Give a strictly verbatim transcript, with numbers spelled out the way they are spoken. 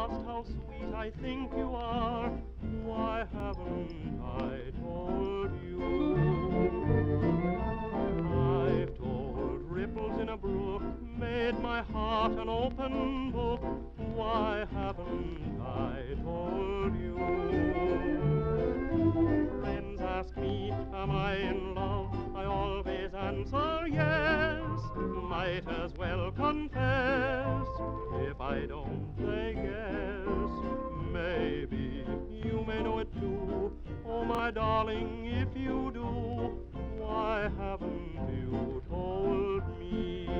just how sweet I think you are. Why haven't I told you? I've told ripples in a brook, made my heart an open book. Why haven't I told you? Friends ask me, am I in love? I always answer yes. Might as well confess. If I don't, they guess. Maybe you may know it too. Oh, my darling, if you do, why haven't you told me?